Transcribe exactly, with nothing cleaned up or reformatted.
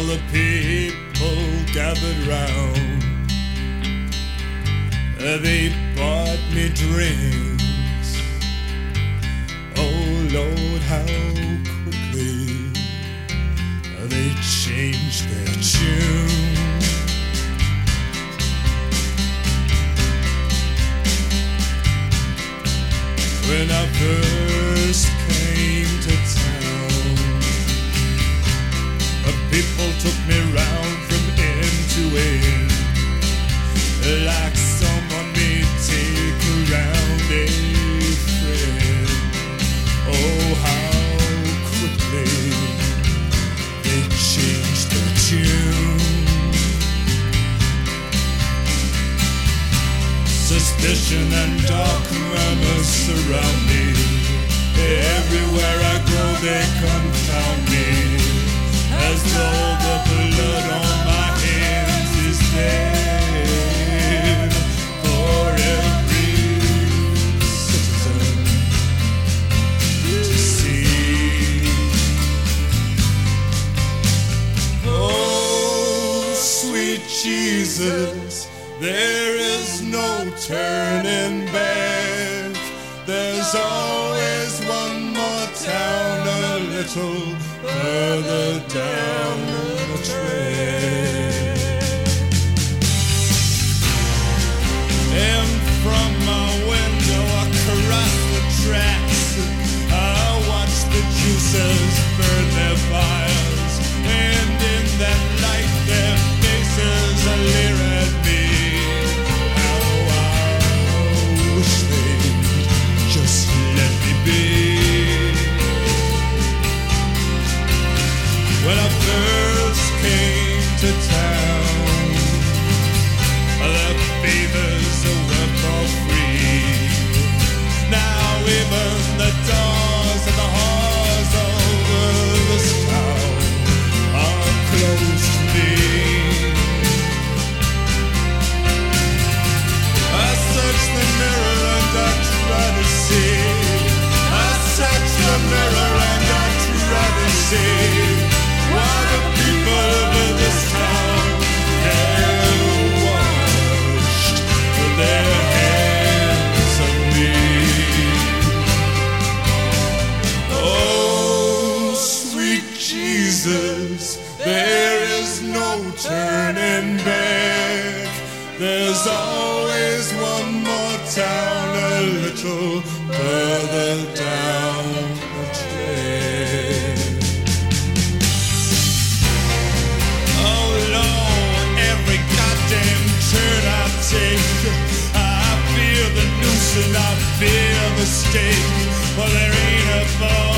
the people gathered round. They bought me drinks. Oh Lord, how quickly they changed their tune. When I first came to town, people took me round from end to end, like someone may take around a friend. Oh, how quickly they changed their tune. Suspicion and dark murmurs surround me. Everywhere I go they confound me, as though the blood on my hands is dead for every citizen to see. Oh, sweet Jesus, there is no turning back. There's always one more town a little further down the track. And from my window across the tracks, I watch the juicers burn their fires, and in that light their faces leer at me. How I wish they'd just let me be. When I first came to town, the favors were for free. Now even the doors of the halls over this town are closed to me. I search the mirror and I try to see. I search the mirror and I try to see why the people of this town have washed their hands of me. Oh, sweet Jesus, there is no turning back. There's always one more town a little further down the track. Oh Lord, every goddamn turn I take, I feel the noose and I feel the stake. Well, there ain't a ball